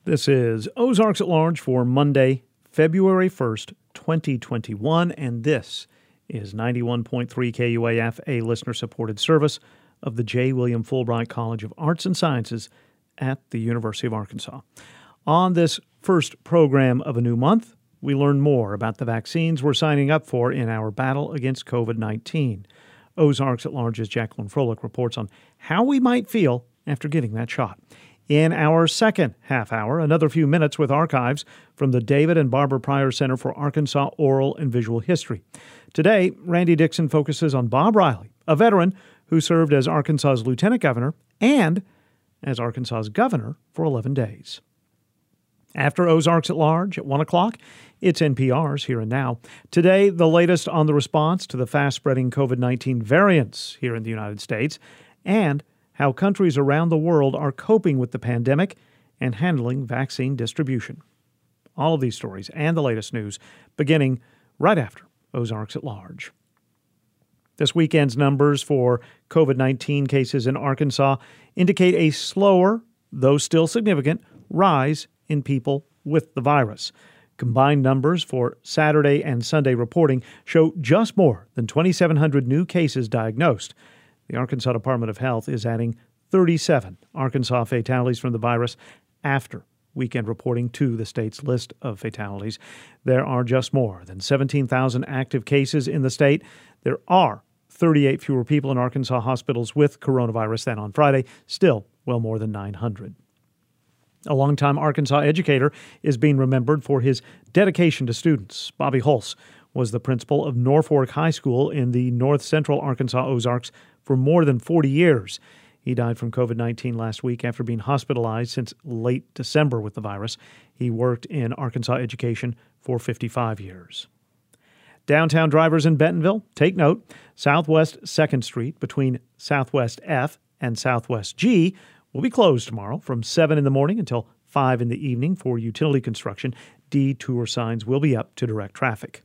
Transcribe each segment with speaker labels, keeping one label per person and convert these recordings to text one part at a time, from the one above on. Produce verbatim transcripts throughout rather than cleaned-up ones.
Speaker 1: This is Ozarks at Large for Monday, February first, twenty twenty-one, and this is ninety-one point three K U A F, a listener-supported service of the J. William Fulbright College of Arts and Sciences at the University of Arkansas. On this first program of a new month, we learn more about the vaccines we're signing up for in our battle against covid nineteen. Ozarks at Large's Jacqueline Froelich reports on how we might feel after getting that shot. In our second half hour, another few minutes with archives from the David and Barbara Pryor Center for Arkansas Oral and Visual History. Today, Randy Dixon focuses on Bob Riley, a veteran who served as Arkansas's lieutenant governor and as Arkansas's governor for eleven days. After Ozarks at Large at one o'clock, it's N P R's Here and Now. Today, the latest on the response to the fast-spreading covid nineteen variants here in the United States and how countries around the world are coping with the pandemic and handling vaccine distribution. All of these stories and the latest news beginning right after Ozarks at Large. This weekend's numbers for covid nineteen cases in Arkansas indicate a slower, though still significant, rise in people with the virus. Combined numbers for Saturday and Sunday reporting show just more than twenty-seven hundred new cases diagnosed. The Arkansas Department of Health is adding thirty-seven Arkansas fatalities from the virus after weekend reporting to the state's list of fatalities. There are just more than seventeen thousand active cases in the state. There are thirty-eight fewer people in Arkansas hospitals with coronavirus than on Friday, still well more than nine hundred. A longtime Arkansas educator is being remembered for his dedication to students. Bobby Hulse was the principal of Norfolk High School in the north central Arkansas Ozarks for more than forty years. He died from covid nineteen last week after being hospitalized since late December with the virus. He worked in Arkansas education for fifty-five years. Downtown drivers in Bentonville, take note, Southwest second Street between Southwest F and Southwest G will be closed tomorrow from seven in the morning until five in the evening for utility construction. Detour signs will be up to direct traffic.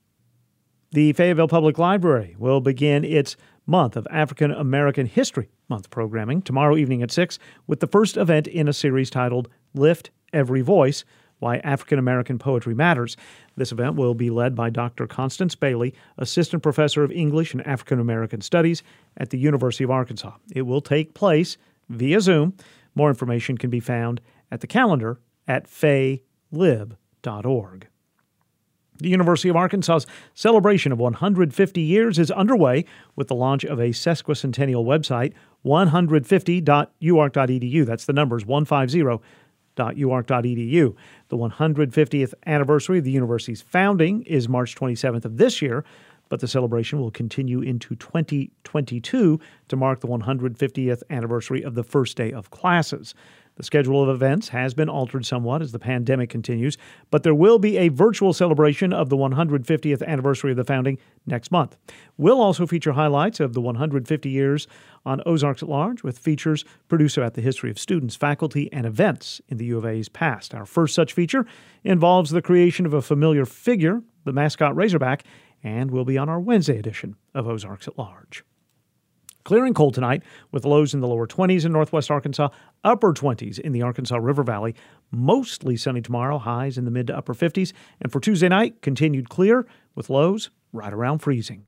Speaker 1: The Fayetteville Public Library will begin its month of African American History Month programming tomorrow evening at six with the first event in a series titled Lift Every Voice, Why African American Poetry Matters. This event will be led by Doctor Constance Bailey, Assistant Professor of English and African American Studies at the University of Arkansas. It will take place via Zoom. More information can be found at the calendar at fay lib dot org. The University of Arkansas's celebration of one hundred fifty years is underway with the launch of a sesquicentennial website, one fifty dot u ark dot e d u. That's the numbers, one fifty dot u ark dot e d u. The one hundred fiftieth anniversary of the university's founding is March twenty-seventh of this year, but the celebration will continue into twenty twenty-two to mark the one hundred fiftieth anniversary of the first day of classes. The schedule of events has been altered somewhat as the pandemic continues, but there will be a virtual celebration of the one hundred fiftieth anniversary of the founding next month. We'll also feature highlights of the one hundred fifty years on Ozarks at Large with features produced about the history of students, faculty, and events in the U of A's past. Our first such feature involves the creation of a familiar figure, the mascot Razorback, and will be on our Wednesday edition of Ozarks at Large. Clear and cold tonight with lows in the lower twenties in northwest Arkansas, upper twenties in the Arkansas River Valley. Mostly sunny tomorrow, highs in the mid to upper fifties. And for Tuesday night, continued clear with lows right around freezing.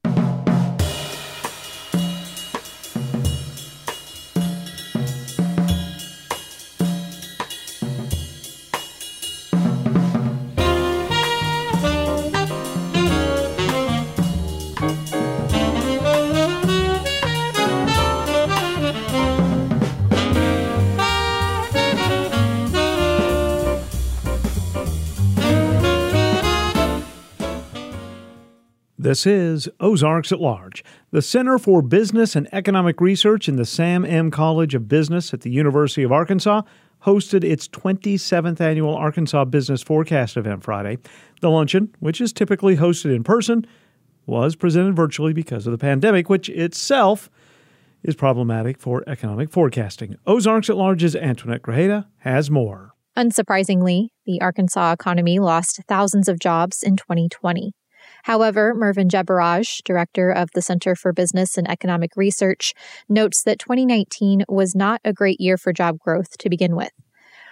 Speaker 1: This is Ozarks at Large. The Center for Business and Economic Research in the Sam M. College of Business at the University of Arkansas hosted its twenty-seventh annual Arkansas Business Forecast event Friday. The luncheon, which is typically hosted in person, was presented virtually because of the pandemic, which itself is problematic for economic forecasting. Ozarks at Large's Antoinette Grajeda has more.
Speaker 2: Unsurprisingly, the Arkansas economy lost thousands of jobs in twenty twenty. However, Mervyn Jebaraj, director of the Center for Business and Economic Research, notes that twenty nineteen was not a great year for job growth to begin with.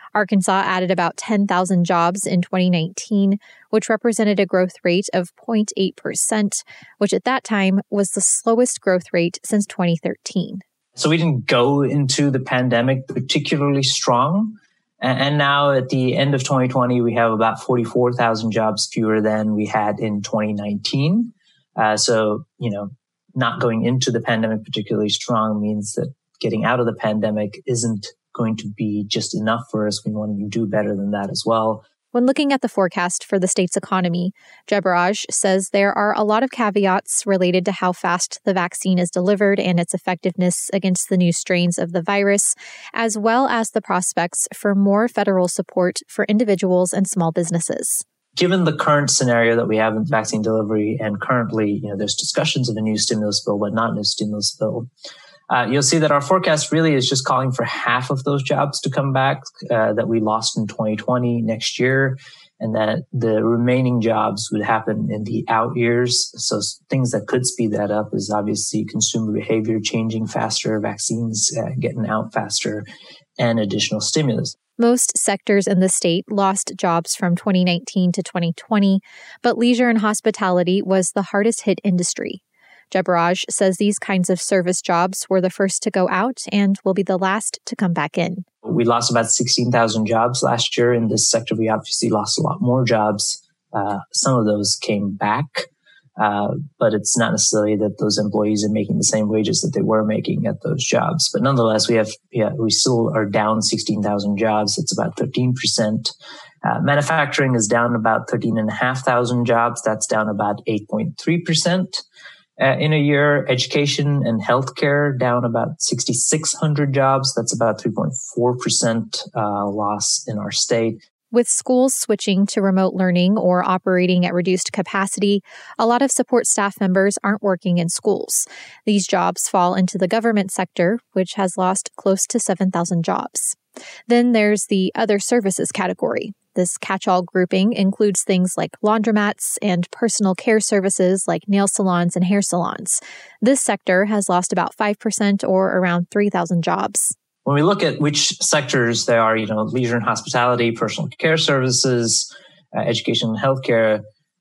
Speaker 2: Arkansas added about ten thousand jobs in twenty nineteen, which represented a growth rate of zero point eight percent, which at that time was the slowest growth rate since twenty thirteen.
Speaker 3: So we didn't go into the pandemic particularly strong. And now at the end of twenty twenty, we have about forty-four thousand jobs fewer than we had in twenty nineteen. Uh, so, you know, not going into the pandemic particularly strong means that getting out of the pandemic isn't going to be just enough for us. We want to do better than that as well.
Speaker 2: When looking at the forecast for the state's economy, Jebbaraj says there are a lot of caveats related to how fast the vaccine is delivered and its effectiveness against the new strains of the virus, as well as the prospects for more federal support for individuals and small businesses.
Speaker 3: Given the current scenario that we have in vaccine delivery, and currently, you know, there's discussions of a new stimulus bill, but not a new stimulus bill, Uh, you'll see that our forecast really is just calling for half of those jobs to come back uh, that we lost in twenty twenty next year, and that the remaining jobs would happen in the out years. So things that could speed that up is obviously consumer behavior changing faster, vaccines uh, getting out faster, and additional stimulus.
Speaker 2: Most sectors in the state lost jobs from twenty nineteen to twenty twenty, but leisure and hospitality was the hardest hit industry. Jebbaraj says these kinds of service jobs were the first to go out and will be the last to come back in.
Speaker 3: We lost about sixteen thousand jobs last year. In this sector, we obviously lost a lot more jobs. Uh, some of those came back, uh, but it's not necessarily that those employees are making the same wages that they were making at those jobs. But nonetheless, we have yeah, we still are down sixteen thousand jobs. It's about thirteen percent. Uh, manufacturing is down about thirteen thousand five hundred jobs. That's down about eight point three percent. Uh, in a year. Education and healthcare down about six thousand six hundred jobs. That's about three point four percent uh, loss in our state.
Speaker 2: With schools switching to remote learning or operating at reduced capacity, a lot of support staff members aren't working in schools. These jobs fall into the government sector, which has lost close to seven thousand jobs. Then there's the other services category. This catch-all grouping includes things like laundromats and personal care services like nail salons and hair salons. This sector has lost about five percent or around three thousand jobs.
Speaker 3: When we look at which sectors there are, you know, leisure and hospitality, personal care services, uh, education and healthcare,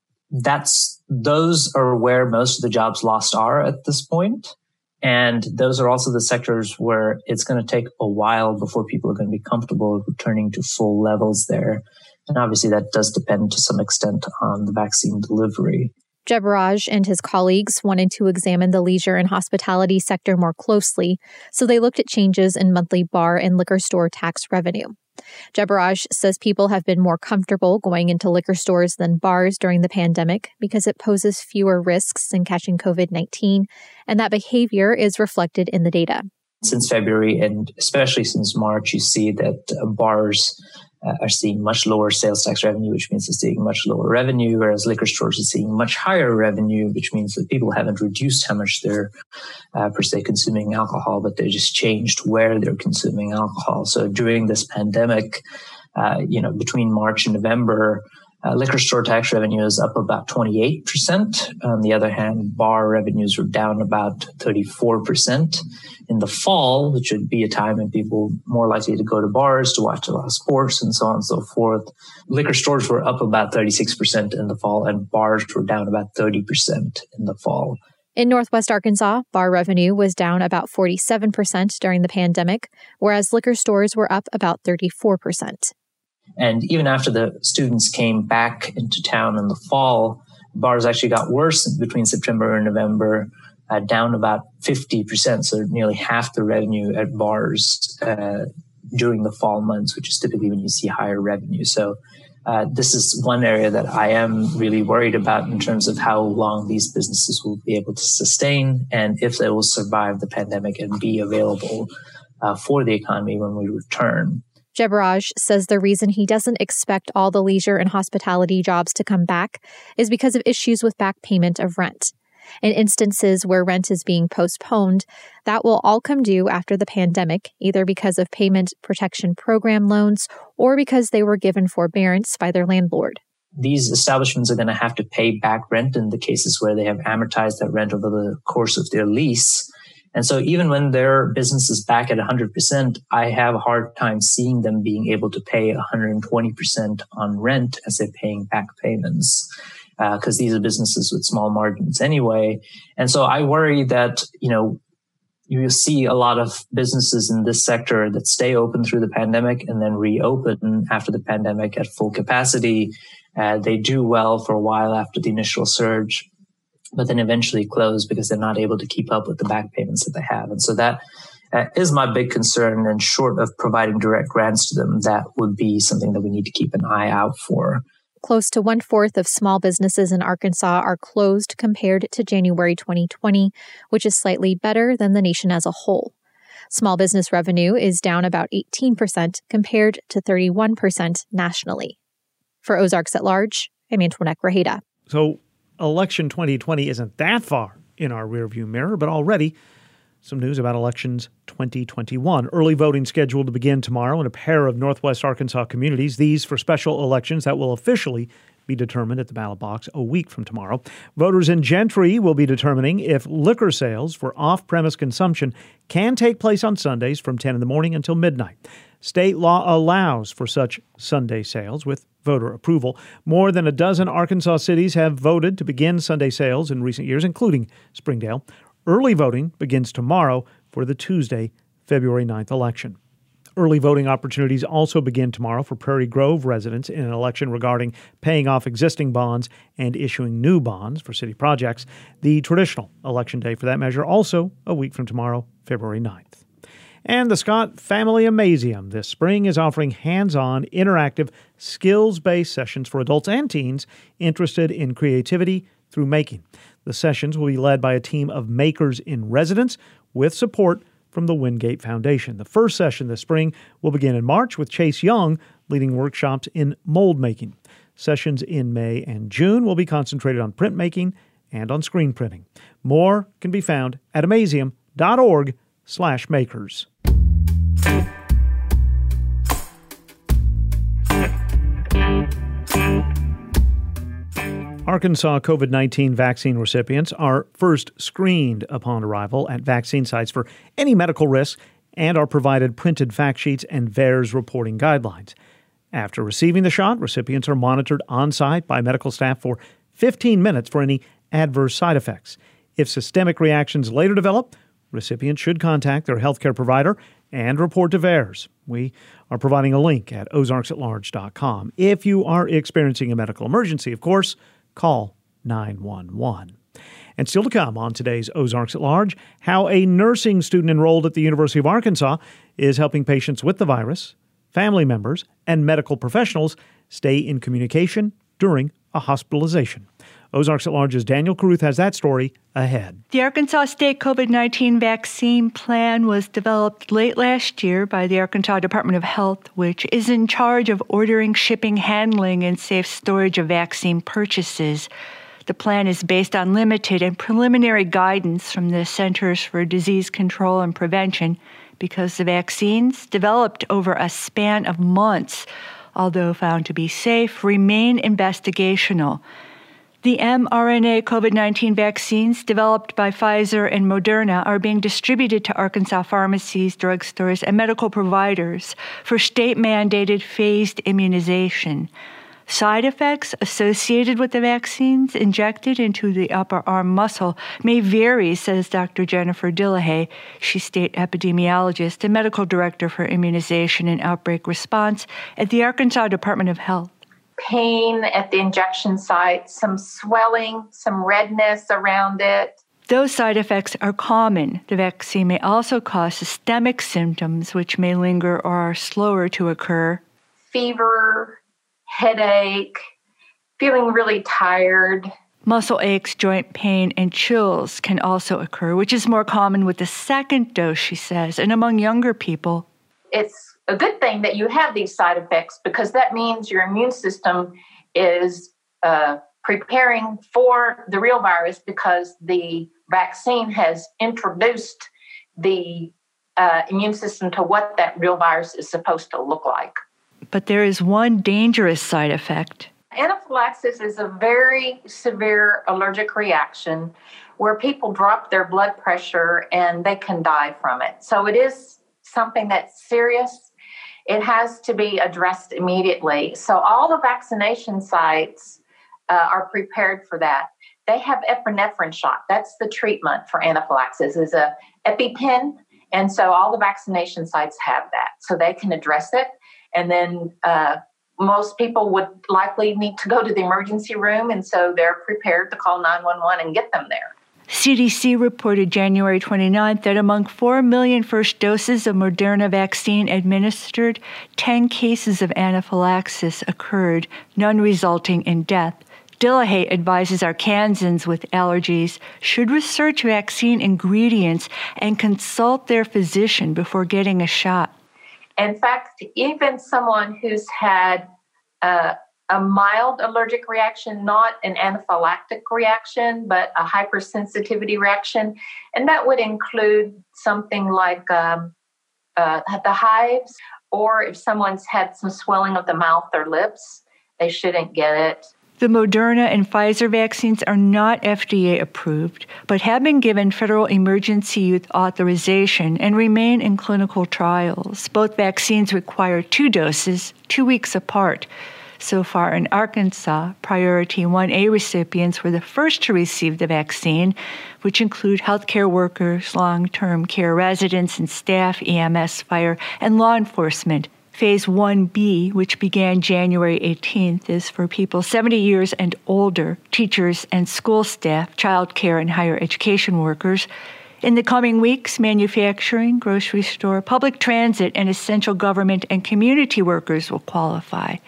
Speaker 3: that's, those are where most of the jobs lost are at this point. And those are also the sectors where it's going to take a while before people are going to be comfortable returning to full levels there. And obviously that does depend to some extent on the vaccine delivery.
Speaker 2: Jebbaraj and his colleagues wanted to examine the leisure and hospitality sector more closely, so they looked at changes in monthly bar and liquor store tax revenue. Jebbaraj says people have been more comfortable going into liquor stores than bars during the pandemic because it poses fewer risks in catching covid nineteen, and that behavior is reflected in the data.
Speaker 3: Since February, and especially since March, you see that uh, bars uh, are seeing much lower sales tax revenue, which means they're seeing much lower revenue, whereas liquor stores are seeing much higher revenue, which means that people haven't reduced how much they're uh, per se consuming alcohol, but they just changed where they're consuming alcohol. So during this pandemic, uh, you know, between March and November, Uh, liquor store tax revenue is up about twenty-eight percent. On the other hand, bar revenues were down about thirty-four percent. In the fall, which would be a time when people are more likely to go to bars to watch a lot of sports and so on and so forth, liquor stores were up about thirty-six percent in the fall, and bars were down about thirty percent in the fall.
Speaker 2: In Northwest Arkansas, bar revenue was down about forty-seven percent during the pandemic, whereas liquor stores were up about thirty-four percent.
Speaker 3: And even after the students came back into town in the fall, bars actually got worse between September and November, uh, down about fifty percent. So nearly half the revenue at bars uh, during the fall months, which is typically when you see higher revenue. So uh, this is one area that I am really worried about in terms of how long these businesses will be able to sustain and if they will survive the pandemic and be available uh, for the economy when we return.
Speaker 2: Jebbaraj says the reason he doesn't expect all the leisure and hospitality jobs to come back is because of issues with back payment of rent. In instances where rent is being postponed, that will all come due after the pandemic, either because of payment protection program loans or because they were given forbearance by their landlord.
Speaker 3: These establishments are going to have to pay back rent in the cases where they have amortized that rent over the course of their lease. And so even when their business is back at one hundred percent, I have a hard time seeing them being able to pay one hundred twenty percent on rent as they're paying back payments, because uh, these are businesses with small margins anyway. And so I worry that, you know, you see a lot of businesses in this sector that stay open through the pandemic and then reopen after the pandemic at full capacity. Uh, they do well for a while after the initial surge, but then eventually close because they're not able to keep up with the back payments that they have. And so that uh, is my big concern. And short of providing direct grants to them, that would be something that we need to keep an eye out for.
Speaker 2: Close to one-fourth of small businesses in Arkansas are closed compared to January twenty twenty, which is slightly better than the nation as a whole. Small business revenue is down about eighteen percent compared to thirty-one percent nationally. For Ozarks at Large, I'm Antoinette Grajeda.
Speaker 1: So election twenty twenty isn't that far in our rearview mirror, but already some news about elections twenty twenty-one. Early voting scheduled to begin tomorrow in a pair of Northwest Arkansas communities. These for special elections that will officially be determined at the ballot box a week from tomorrow. Voters in Gentry will be determining if liquor sales for off-premise consumption can take place on Sundays from ten in the morning until midnight. State law allows for such Sunday sales with voter approval. More than a dozen Arkansas cities have voted to begin Sunday sales in recent years, including Springdale. Early voting begins tomorrow for the Tuesday, February ninth election. Early voting opportunities also begin tomorrow for Prairie Grove residents in an election regarding paying off existing bonds and issuing new bonds for city projects. The traditional election day for that measure also a week from tomorrow, February ninth. And the Scott Family Amazeum this spring is offering hands-on, interactive, skills-based sessions for adults and teens interested in creativity through making. The sessions will be led by a team of makers in residence with support from the Wingate Foundation. The first session this spring will begin in March with Chase Young leading workshops in mold making. Sessions in May and June will be concentrated on printmaking and on screen printing. More can be found at amazeum.org slash makers. Arkansas COVID nineteen vaccine recipients are first screened upon arrival at vaccine sites for any medical risk and are provided printed fact sheets and V A E R S reporting guidelines. After receiving the shot, recipients are monitored on-site by medical staff for fifteen minutes for any adverse side effects. If systemic reactions later develop, recipients should contact their healthcare provider and report to V A E R S. We are providing a link at ozarks at large dot com. If you are experiencing a medical emergency, of course, call nine one one. And still to come on today's Ozarks at Large, how a nursing student enrolled at the University of Arkansas is helping patients with the virus, family members, and medical professionals stay in communication during a hospitalization. Ozarks at Large's Daniel Caruth has that story ahead.
Speaker 4: The Arkansas State COVID nineteen vaccine plan was developed late last year by the Arkansas Department of Health, which is in charge of ordering, shipping, handling, and safe storage of vaccine purchases. The plan is based on limited and preliminary guidance from the Centers for Disease Control and Prevention because the vaccines, developed over a span of months, although found to be safe, remain investigational. The mRNA COVID nineteen vaccines developed by Pfizer and Moderna are being distributed to Arkansas pharmacies, drugstores, and medical providers for state-mandated phased immunization. Side effects associated with the vaccines injected into the upper arm muscle may vary, says Doctor Jennifer Dillahay. She's state epidemiologist and medical director for immunization and outbreak response at the Arkansas Department of Health.
Speaker 5: Pain at the injection site, some swelling, some redness around it.
Speaker 4: Those side effects are common. The vaccine may also cause systemic symptoms, which may linger or are slower to occur.
Speaker 5: Fever, headache, feeling really tired.
Speaker 4: Muscle aches, joint pain, and chills can also occur, which is more common with the second dose, she says, and among younger people.
Speaker 5: It's a good thing that you have these side effects because that means your immune system is uh, preparing for the real virus because the vaccine has introduced the uh, immune system to what that real virus is supposed to look like.
Speaker 4: But there is one dangerous side effect.
Speaker 5: Anaphylaxis is a very severe allergic reaction where people drop their blood pressure and they can die from it. So it is something that's serious. It has to be addressed immediately. So all the vaccination sites uh, are prepared for that. They have epinephrine shot. That's the treatment for anaphylaxis, is a EpiPen. And so all the vaccination sites have that. So they can address it. And then uh, most people would likely need to go to the emergency room. And so they're prepared to call nine one one and get them there.
Speaker 4: C D C reported January twenty-ninth that among four million first doses of Moderna vaccine administered, ten cases of anaphylaxis occurred, none resulting in death. Dillehay advises Arkansans with allergies should research vaccine ingredients and consult their physician before getting a shot.
Speaker 5: In fact, even someone who's had uh, a mild allergic reaction, not an anaphylactic reaction, but a hypersensitivity reaction. And that would include something like um, uh, the hives, or if someone's had some swelling of the mouth or lips, they shouldn't get it.
Speaker 4: The Moderna and Pfizer vaccines are not F D A approved, but have been given federal emergency use authorization and remain in clinical trials. Both vaccines require two doses, two weeks apart. So far in Arkansas, Priority one A recipients were the first to receive the vaccine, which include healthcare workers, long-term care residents and staff, E M S, fire, and law enforcement. Phase one B, which began January eighteenth, is for people seventy years and older, teachers and school staff, child care and higher education workers. In the coming weeks, manufacturing, grocery store, public transit, and essential government and community workers will qualify.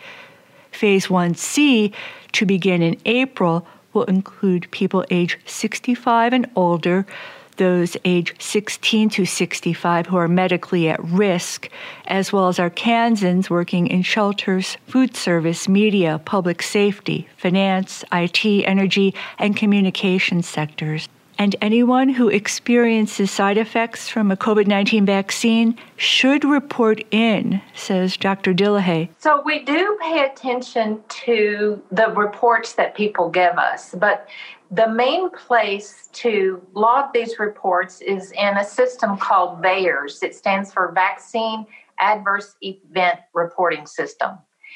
Speaker 4: Phase one C, to begin in April, will include people age sixty-five and older, those age sixteen to sixty-five who are medically at risk, as well as Arkansans working in shelters, food service, media, public safety, finance, I T, energy, and communication sectors. And anyone who experiences side effects from a COVID nineteen vaccine should report in, says Doctor Dillehay.
Speaker 5: So we do pay attention to the reports that people give us, but the main place to log these reports is in a system called VAERS. It stands for Vaccine Adverse Event Reporting System.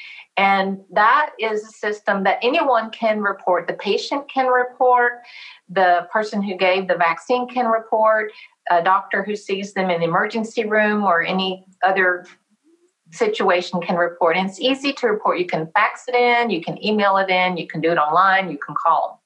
Speaker 5: And that is a system that anyone can report. The patient can report, the person who gave the vaccine can report, a doctor who sees them in the emergency room or any other situation can report. And it's easy to report. You can fax it in, you can email it in, you can do it online, you can call them.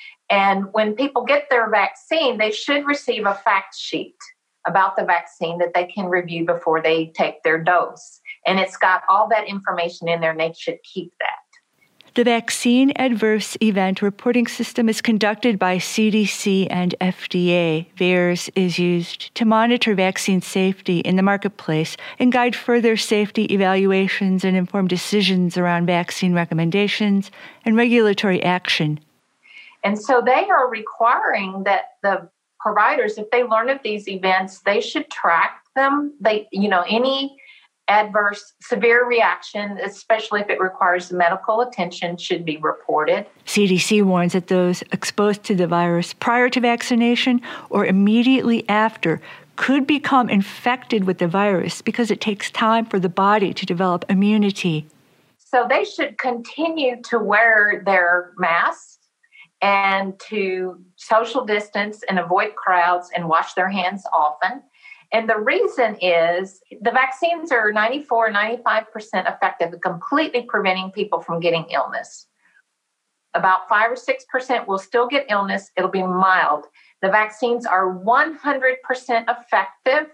Speaker 5: And when people get their vaccine, they should receive a fact sheet about the vaccine that they can review before they take their dose. And it's got all that information in there, and they should keep that.
Speaker 4: The Vaccine Adverse Event Reporting System is conducted by C D C and F D A. VAERS is used to monitor vaccine safety in the marketplace and guide further safety evaluations and inform decisions around vaccine recommendations and regulatory action.
Speaker 5: And so they are requiring that the providers, if they learn of these events, they should track them. They, you know, any adverse severe reaction, especially if it requires medical attention, should be reported.
Speaker 4: C D C warns that those exposed to the virus prior to vaccination or immediately after could become infected with the virus because it takes time for the body to develop immunity.
Speaker 5: So they should continue to wear their masks and to social distance and avoid crowds and wash their hands often. And the reason is the vaccines are ninety-four, ninety-five percent effective at completely preventing people from getting illness. About five or six percent will still get illness. It'll be mild. The vaccines are one hundred percent effective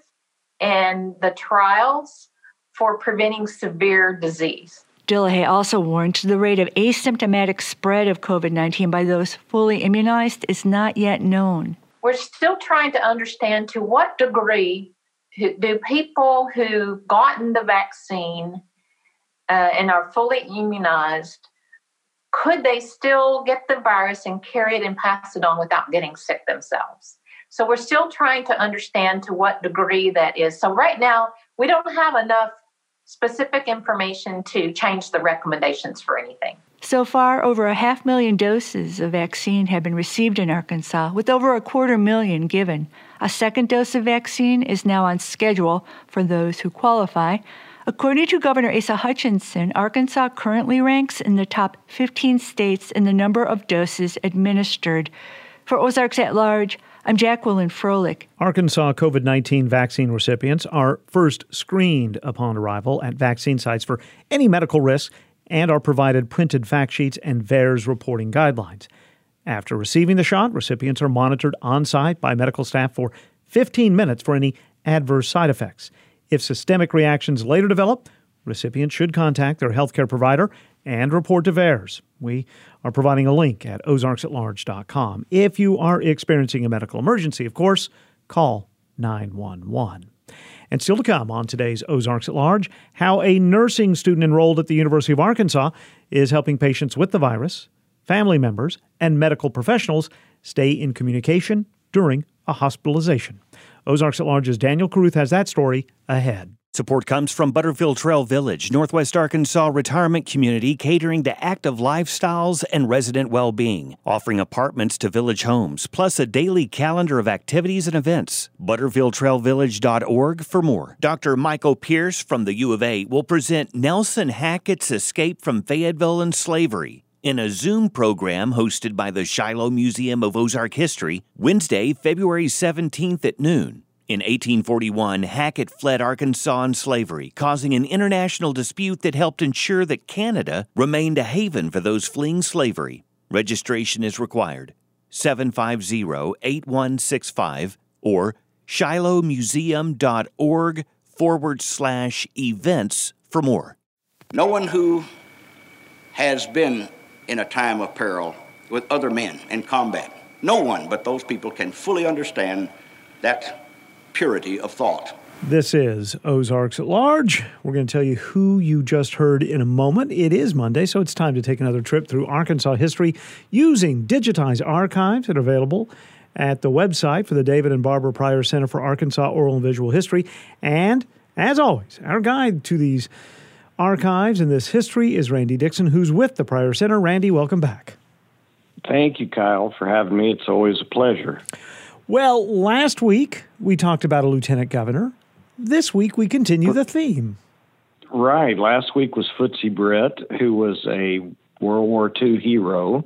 Speaker 5: in the trials for preventing severe disease.
Speaker 4: Dillehay also warned the rate of asymptomatic spread of COVID nineteen by those fully immunized is not yet known.
Speaker 5: We're still trying to understand to what degree do people who've gotten the vaccine uh, and are fully immunized, could they still get the virus and carry it and pass it on without getting sick themselves? So we're still trying to understand to what degree that is. So right now, we don't have enough specific information to change the recommendations for anything.
Speaker 4: So far, over a half million doses of vaccine have been received in Arkansas, with over a quarter million given. A second dose of vaccine is now on schedule for those who qualify. According to Governor Asa Hutchinson, Arkansas currently ranks in the top fifteen states in the number of doses administered. For Ozarks at Large, I'm Jacqueline Froelich.
Speaker 1: Arkansas COVID nineteen vaccine recipients are first screened upon arrival at vaccine sites for any medical risks and are provided printed fact sheets and V A E R S reporting guidelines. After receiving the shot, recipients are monitored on-site by medical staff for fifteen minutes for any adverse side effects. If systemic reactions later develop, recipients should contact their healthcare provider and report to V A E R S. We are providing a link at ozarks at large dot com. If you are experiencing a medical emergency, of course, call nine one one. And still to come on today's Ozarks at Large, how a nursing student enrolled at the University of Arkansas is helping patients with the virus, family members, and medical professionals stay in communication during a hospitalization. Ozarks at Large's Daniel Caruth has that story ahead.
Speaker 6: Support comes from Butterfield Trail Village, Northwest Arkansas retirement community catering to active lifestyles and resident well-being, offering apartments to village homes, plus a daily calendar of activities and events. butterfield trail village dot org for more. Doctor Michael Pierce from the U of A will present Nelson Hackett's Escape from Fayetteville and Slavery in a Zoom program hosted by the Shiloh Museum of Ozark History, Wednesday, February seventeenth at noon. In eighteen forty-one, Hackett fled Arkansas in slavery, causing an international dispute that helped ensure that Canada remained a haven for those fleeing slavery. Registration is required. seven five zero, eight one six five or shilohmuseum.org forward slash events for more.
Speaker 7: No one who has been in a time of peril with other men in combat, no one but those people can fully understand that purity of thought.
Speaker 1: This is Ozarks at Large. We're going to tell you who you just heard in a moment. It is Monday, so it's time to take another trip through Arkansas history using digitized archives that are available at the website for the David and Barbara Pryor Center for Arkansas Oral and Visual History. And, as always, our guide to these archives and this history is Randy Dixon, who's with the Pryor Center. Randy, welcome back.
Speaker 8: Thank you, Kyle, for having me. It's always a pleasure.
Speaker 1: Well, last week we talked about a lieutenant governor. This week we continue the theme.
Speaker 8: Right. Last week was Footsie Britt, who was a World War Two hero,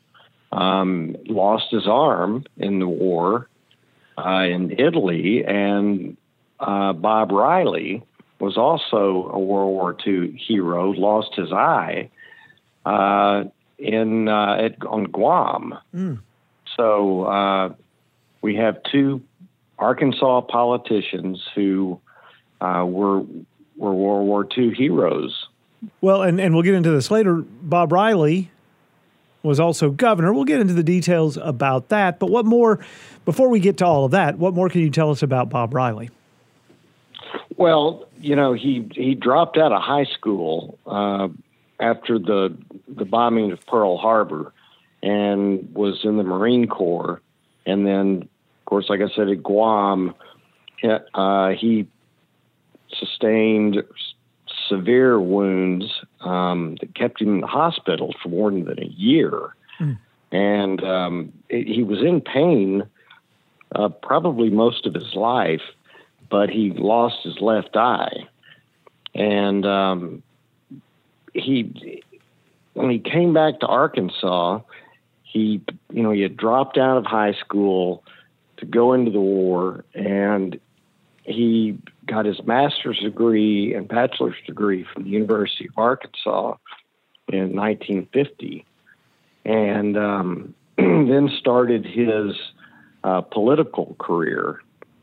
Speaker 8: um, lost his arm in the war uh, in Italy, and uh, Bob Riley was also a World War Two hero, lost his eye uh, in uh, at, on Guam. Mm. So uh, we have two Arkansas politicians who uh, were were World War Two heroes.
Speaker 1: Well, and, and we'll get into this later. Bob Riley was also governor. We'll get into the details about that. But what more, before we get to all of that, what more can you tell us about Bob Riley?
Speaker 8: Well, you know, he he dropped out of high school uh, after the the bombing of Pearl Harbor and was in the Marine Corps. And then, of course, like I said, at Guam, uh, he sustained severe wounds um, that kept him in the hospital for more than a year. Mm. And um, it, he was in pain uh, probably most of his life, but he lost his left eye. And um, he, when he came back to Arkansas, he, you know, he had dropped out of high school to go into the war, and he got his master's degree and bachelor's degree from the University of Arkansas in nineteen fifty, and um, then started his uh, political career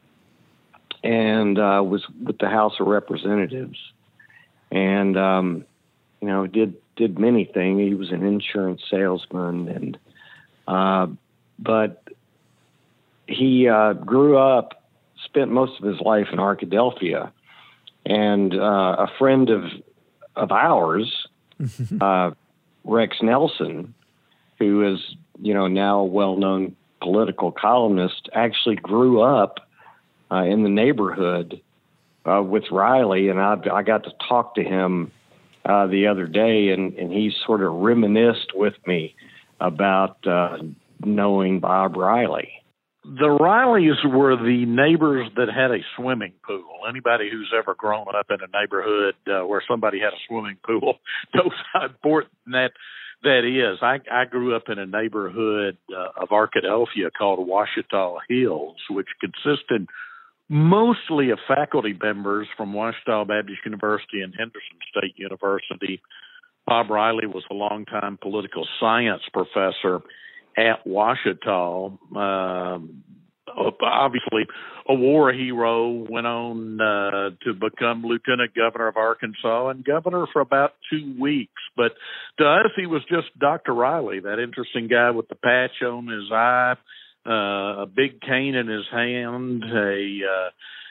Speaker 8: and uh, was with the House of Representatives, and um, you know did did many things. He was an insurance salesman, and uh, but he uh, grew up. Spent most of his life in Arkadelphia, and uh, a friend of of ours, uh, Rex Nelson, who is you know now a well-known political columnist, actually grew up uh, in the neighborhood uh, with Riley, and I, I got to talk to him uh, the other day, and, and he sort of reminisced with me about uh, knowing Bob Riley.
Speaker 9: The Rileys were the neighbors that had a swimming pool. Anybody who's ever grown up in a neighborhood uh, where somebody had a swimming pool knows how important that that is. I, I grew up in a neighborhood uh, of Arkadelphia called Ouachita Hills, which consisted mostly of faculty members from Ouachita Baptist University and Henderson State University. Bob Riley was a longtime political science professor at Ouachita. Um, obviously, a war hero, went on uh, to become lieutenant governor of Arkansas and governor for about two weeks. But to us, he was just Doctor Riley, that interesting guy with the patch on his eye, uh, a big cane in his hand, a uh,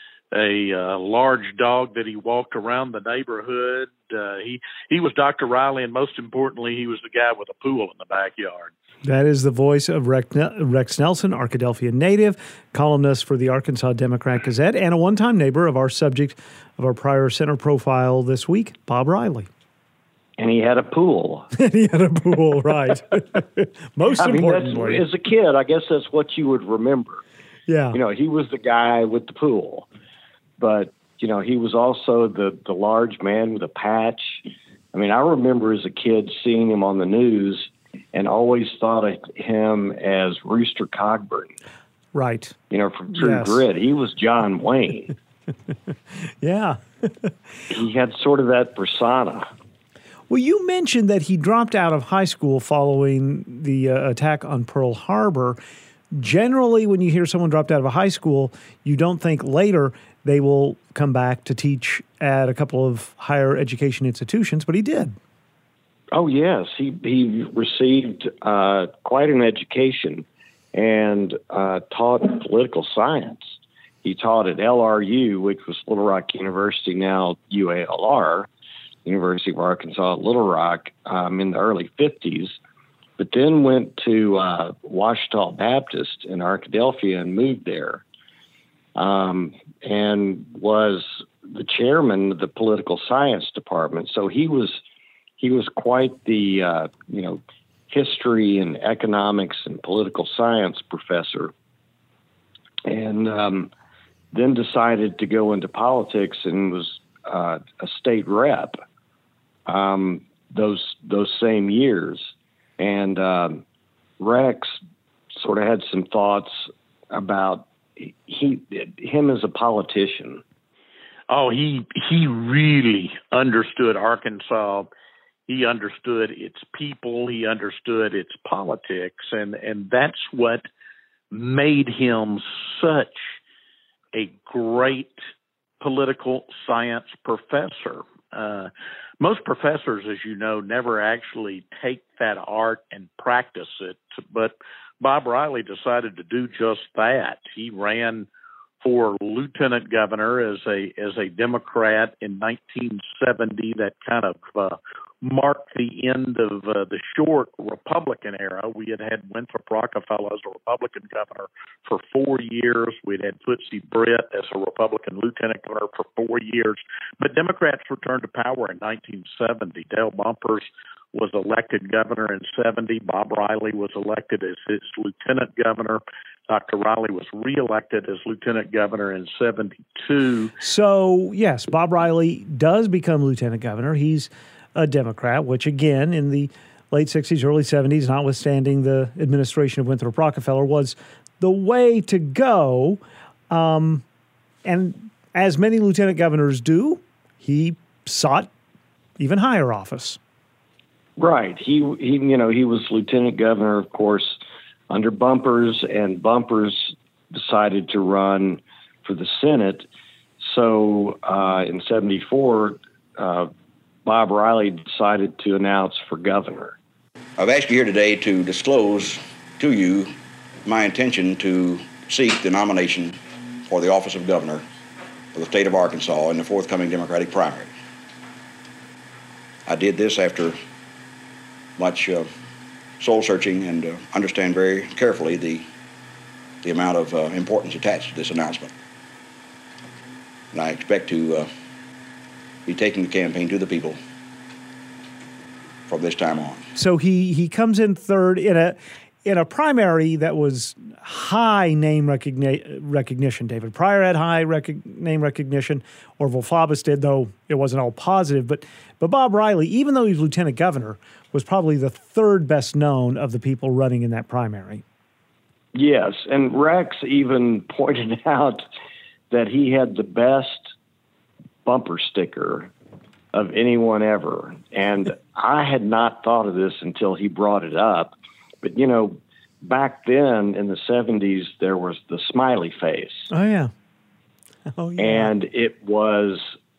Speaker 9: a uh, large dog that he walked around the neighborhood. Uh, he he was Doctor Riley, and most importantly, he was the guy with a pool in the backyard.
Speaker 1: That is the voice of Rex Nelson, Arkadelphia native, columnist for the Arkansas Democrat Gazette, and a one-time neighbor of our subject of our prior center profile this week, Bob Riley.
Speaker 8: And he had a pool.
Speaker 1: He had a pool, right. Most
Speaker 8: I mean,
Speaker 1: importantly.
Speaker 8: as a kid, I guess that's what you would remember.
Speaker 1: Yeah.
Speaker 8: You know, he was the guy with the pool. But, you know, he was also the, the large man with a patch. I mean, I remember as a kid seeing him on the news and always thought of him as Rooster Cogburn.
Speaker 1: Right.
Speaker 8: You know, from True
Speaker 1: Yes.
Speaker 8: Grit. He was John Wayne.
Speaker 1: Yeah.
Speaker 8: He had sort of that persona.
Speaker 1: Well, you mentioned that he dropped out of high school following the uh, attack on Pearl Harbor. Generally, when you hear someone dropped out of a high school, you don't think later they will come back to teach at a couple of higher education institutions, but he did.
Speaker 8: Oh, yes. He he received uh, quite an education and uh, taught political science. He taught at L R U, which was Little Rock University, now U A L R, University of Arkansas at Little Rock, um, in the early fifties, but then went to uh, Ouachita Baptist in Arkadelphia and moved there, um, and was the chairman of the political science department. So he was he was quite the uh, you know history and economics and political science professor, and um, then decided to go into politics and was uh, a state rep um, those those same years. And um, Rex sort of had some thoughts about he him as a politician.
Speaker 9: Oh, he he really understood Arkansas. He understood its people. He understood its politics, and and that's what made him such a great political science professor. Uh, most professors, as you know, never actually take that art and practice it, but Bob Riley decided to do just that. He ran for lieutenant governor as a as a Democrat in nineteen seventy. That kind of uh, marked the end of uh, the short Republican era. We had had Winthrop Rockefeller as a Republican governor for four years. We'd had Footsie Britt as a Republican lieutenant governor for four years. But Democrats returned to power in nineteen seventy. Dale Bumpers was elected governor in seventy. Bob Riley was elected as his lieutenant governor. Doctor Riley was reelected as lieutenant governor in seventy-two.
Speaker 1: So, yes, Bob Riley does become lieutenant governor. He's a Democrat, which, again, in the late sixties, early seventies, notwithstanding the administration of Winthrop Rockefeller, was the way to go. Um, and as many lieutenant governors do, he sought even higher office.
Speaker 8: Right. He, he, you know, he was lieutenant governor, of course, under Bumpers, and Bumpers decided to run for the Senate. So uh, in seventy-four, uh, Bob Riley decided to announce for governor.
Speaker 7: I've asked you here today to disclose to you my intention to seek the nomination for the office of governor for the state of Arkansas in the forthcoming Democratic primary. I did this after much uh, soul-searching and uh, understand very carefully the, the amount of uh, importance attached to this announcement. And I expect to uh, be taking the campaign to the people from this time on.
Speaker 1: So he, he comes in third in a in a primary that was high name recogni- recognition. David Pryor had high rec- name recognition. Orville Faubus did, though it wasn't all positive. But but Bob Riley, even though he was lieutenant governor, was probably the third best known of the people running in that primary.
Speaker 8: Yes, and Rex even pointed out that he had the best bumper sticker of anyone ever. And I had not thought of this until he brought it up. But, you know, back then in the seventies, there was the smiley face.
Speaker 1: Oh, yeah. Oh, yeah.
Speaker 8: And it was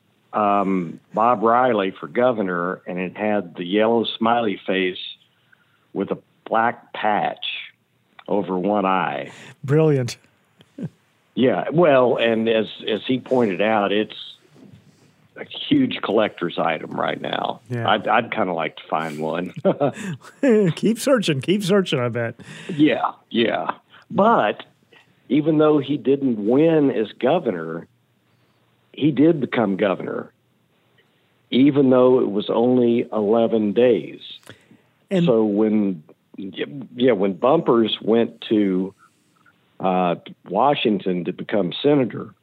Speaker 8: um, Bob Riley for governor, and it had the yellow smiley face with a black patch over one eye.
Speaker 1: Brilliant.
Speaker 8: Yeah, well, and as as he pointed out, it's a huge collector's item right now.
Speaker 1: Yeah.
Speaker 8: I'd, I'd kind of like to find one.
Speaker 1: Keep searching, keep searching, I bet.
Speaker 8: Yeah, yeah. But even though he didn't win as governor, he did become governor, even though it was only eleven days. And so when, yeah, when Bumpers went to uh, Washington to become senator,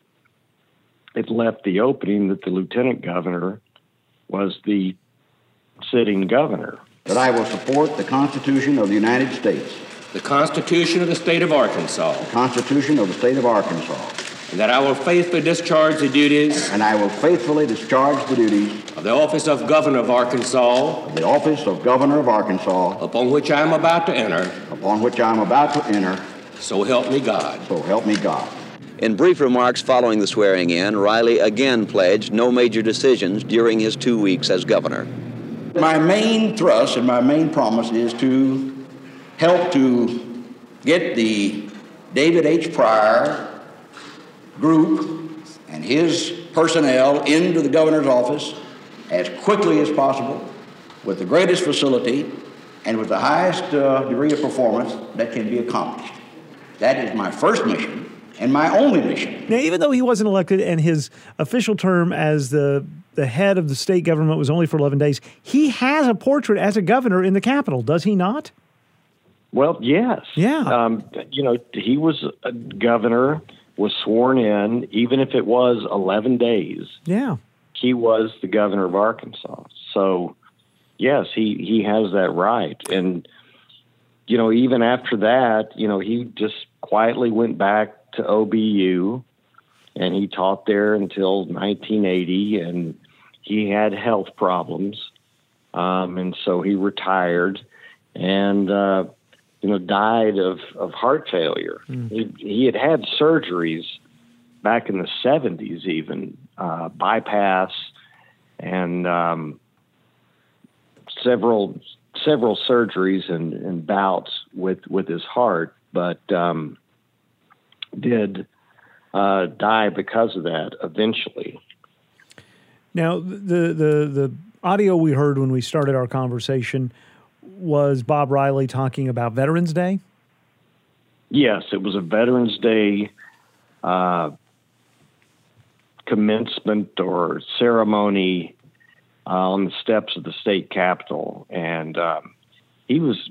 Speaker 8: it left the opening that the lieutenant governor was the sitting governor.
Speaker 7: That I will support the Constitution of the United States.
Speaker 10: The Constitution of the State of Arkansas.
Speaker 7: The Constitution of the State of Arkansas.
Speaker 10: And that I will faithfully discharge the duties.
Speaker 7: And I will faithfully discharge the duties.
Speaker 10: Of the office of Governor of Arkansas.
Speaker 7: Of the office of Governor of Arkansas.
Speaker 10: Upon which I am about to enter.
Speaker 7: Upon which I am about to enter.
Speaker 10: So help me God.
Speaker 7: So help me God.
Speaker 11: In brief remarks following the swearing-in, Riley again pledged no major decisions during his two weeks as governor.
Speaker 7: My main thrust and my main promise is to help to get the David H. Pryor group and his personnel into the governor's office as quickly as possible, with the greatest facility and with the highest uh, degree of performance that can be accomplished. That is my first mission. And my only mission.
Speaker 1: Now, even though he wasn't elected and his official term as the the head of the state government was only for eleven days, he has a portrait as a governor in the Capitol, does he not?
Speaker 8: Well, yes.
Speaker 1: Yeah.
Speaker 8: Um, you know, he was a governor, was sworn in, even if it was eleven days.
Speaker 1: Yeah.
Speaker 8: He was the governor of Arkansas. So, yes, he, he has that right. And, you know, even after that, you know, he just quietly went back to O B U, and he taught there until nineteen eighty, and he had health problems, um, and so he retired, and uh, you know died of, of heart failure. Mm. He, he had had surgeries back in the seventies, even uh, bypass, and um, several several surgeries and, and bouts with with his heart, but um, did uh, die because of that eventually.
Speaker 1: Now, the, the the audio we heard when we started our conversation was Bob Riley talking about Veterans Day?
Speaker 8: Yes, it was a Veterans Day uh, commencement or ceremony uh, on the steps of the state capitol. And um, he was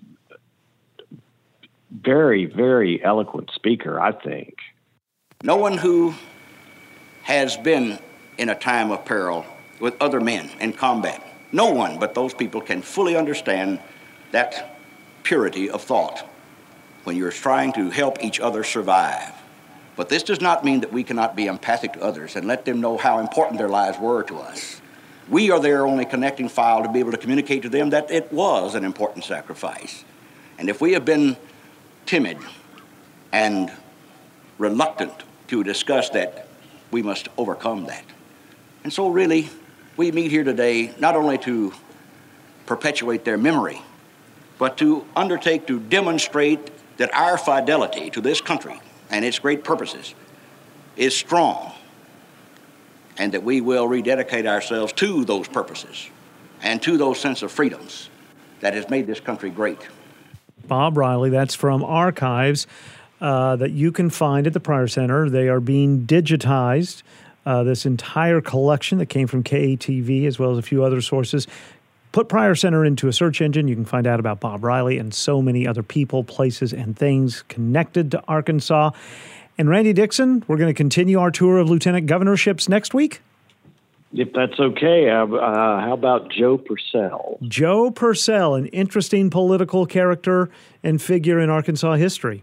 Speaker 8: very, very eloquent speaker, I think.
Speaker 7: No one who has been in a time of peril with other men in combat, no one but those people can fully understand that purity of thought when you're trying to help each other survive. But this does not mean that we cannot be empathic to others and let them know how important their lives were to us. We are their only connecting file to be able to communicate to them that it was an important sacrifice. And if we have been timid and reluctant to discuss that, we must overcome that. And so really, we meet here today not only to perpetuate their memory, but to undertake to demonstrate that our fidelity to this country and its great purposes is strong, and that we will rededicate ourselves to those purposes and to those sense of freedoms that has made this country great.
Speaker 1: Bob Riley, that's from archives uh, that you can find at the Pryor Center. They are being digitized, uh, this entire collection that came from K A T V as well as a few other sources. Put Pryor Center into a search engine. You can find out about Bob Riley and so many other people, places, and things connected to Arkansas. And Randy Dixon, we're going to continue our tour of lieutenant governorships next week.
Speaker 8: If that's okay, uh, uh, how about Joe Purcell?
Speaker 1: Joe Purcell, an interesting political character and figure in Arkansas history.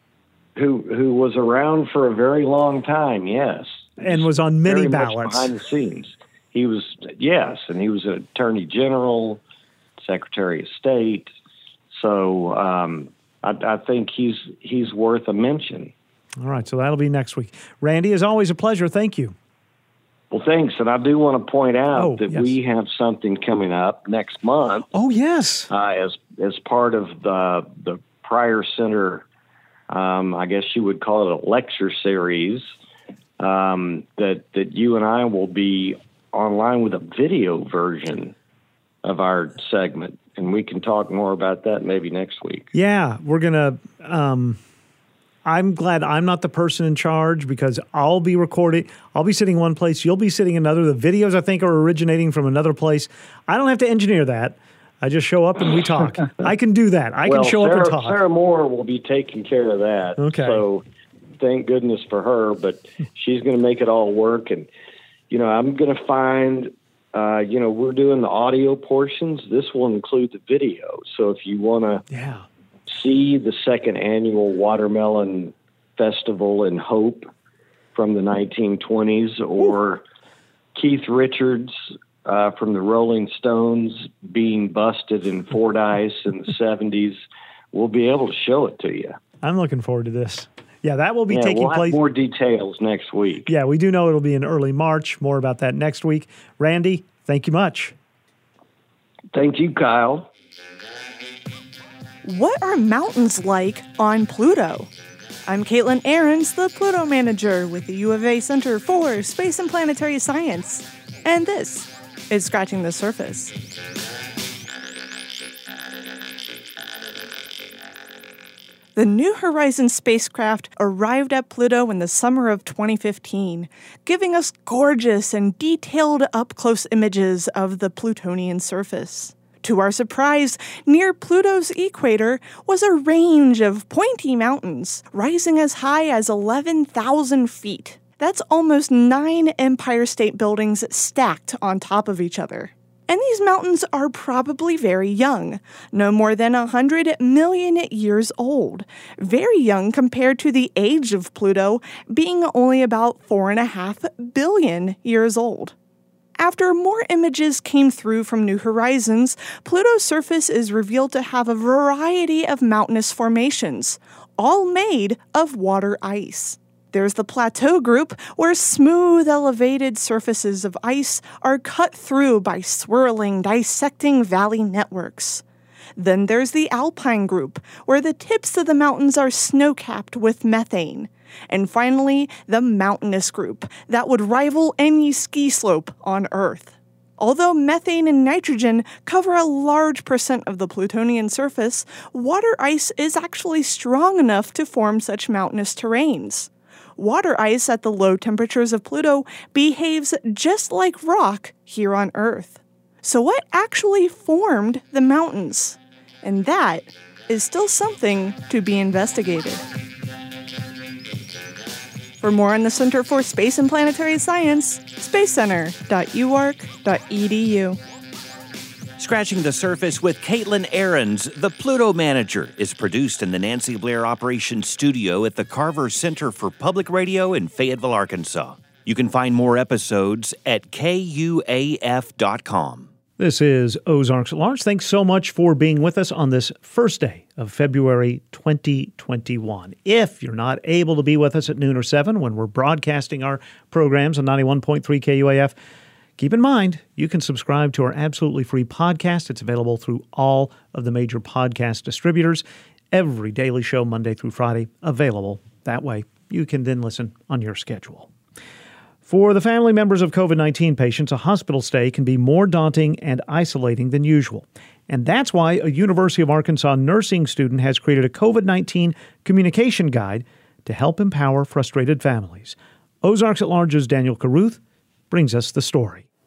Speaker 8: Who who was around for a very long time, yes.
Speaker 1: And was on many
Speaker 8: very
Speaker 1: ballots.
Speaker 8: Much behind the scenes. He was, yes, and he was an attorney general, secretary of state. So um, I, I think he's he's worth a mention.
Speaker 1: All right, so that'll be next week. Randy, as always, a pleasure. Thank you.
Speaker 8: Well, thanks. And I do want to point out
Speaker 1: oh,
Speaker 8: that
Speaker 1: yes.
Speaker 8: we have something coming up next month.
Speaker 1: Oh, yes.
Speaker 8: Uh, as as part of the the Pryor Center, um, I guess you would call it a lecture series, um, that, that you and I will be online with a video version of our segment. And we can talk more about that maybe next week.
Speaker 1: Yeah, we're going to... Um I'm glad I'm not the person in charge because I'll be recording. I'll be sitting one place. You'll be sitting another. The videos, I think, are originating from another place. I don't have to engineer that. I just show up and we talk. I can do that. I
Speaker 8: well,
Speaker 1: can show
Speaker 8: Sarah,
Speaker 1: up and talk.
Speaker 8: Sarah Moore will be taking care of that.
Speaker 1: Okay.
Speaker 8: So thank goodness for her, but she's going to make it all work. And, you know, I'm going to find, uh, you know, we're doing the audio portions. This will include the video. So if you want to...
Speaker 1: Yeah.
Speaker 8: see the second annual Watermelon Festival in Hope from the nineteen twenties, or Ooh. Keith Richards uh, from the Rolling Stones being busted in Fordyce in the seventies, we'll be able to show it to you.
Speaker 1: I'm looking forward to this. Yeah, that will be
Speaker 8: yeah,
Speaker 1: taking
Speaker 8: we'll
Speaker 1: place.
Speaker 8: Have more details next week.
Speaker 1: Yeah, we do know it'll be in early March. More about that next week. Randy, thank you much.
Speaker 8: Thank you, Kyle.
Speaker 12: What are mountains like on Pluto? I'm Caitlin Ahrens, the Pluto Manager with the U of A Center for Space and Planetary Science. And this is Scratching the Surface. The New Horizons spacecraft arrived at Pluto in the summer of twenty fifteen, giving us gorgeous and detailed up-close images of the Plutonian surface. To our surprise, near Pluto's equator was a range of pointy mountains, rising as high as eleven thousand feet. That's almost nine Empire State Buildings stacked on top of each other. And these mountains are probably very young, no more than one hundred million years old. Very young compared to the age of Pluto being only about four point five billion years old. After more images came through from New Horizons, Pluto's surface is revealed to have a variety of mountainous formations, all made of water ice. There's the plateau group, where smooth, elevated surfaces of ice are cut through by swirling, dissecting valley networks. Then there's the alpine group, where the tips of the mountains are snow-capped with methane. And finally, the mountainous group that would rival any ski slope on Earth. Although methane and nitrogen cover a large percent of the Plutonian surface, water ice is actually strong enough to form such mountainous terrains. Water ice at the low temperatures of Pluto behaves just like rock here on Earth. So what actually formed the mountains? And that is still something to be investigated. For more on the Center for Space and Planetary Science, space center dot u arc dot e d u.
Speaker 6: Scratching the Surface with Caitlin Ahrens, the Pluto Manager, is produced in the Nancy Blair Operations Studio at the Carver Center for Public Radio in Fayetteville, Arkansas. You can find more episodes at K U A F dot com.
Speaker 1: This is Ozarks at Large. Thanks so much for being with us on this first day of February twenty twenty-one. If you're not able to be with us at noon or seven when we're broadcasting our programs on ninety-one point three K U A F, keep in mind you can subscribe to our absolutely free podcast. It's available through all of the major podcast distributors. Every daily show, Monday through Friday, available that way. You can then listen on your schedule. For the family members of COVID nineteen patients, a hospital stay can be more daunting and isolating than usual. And that's why a University of Arkansas nursing student has created a COVID nineteen communication guide to help empower frustrated families. Ozarks at Large's Daniel Caruth brings us the story.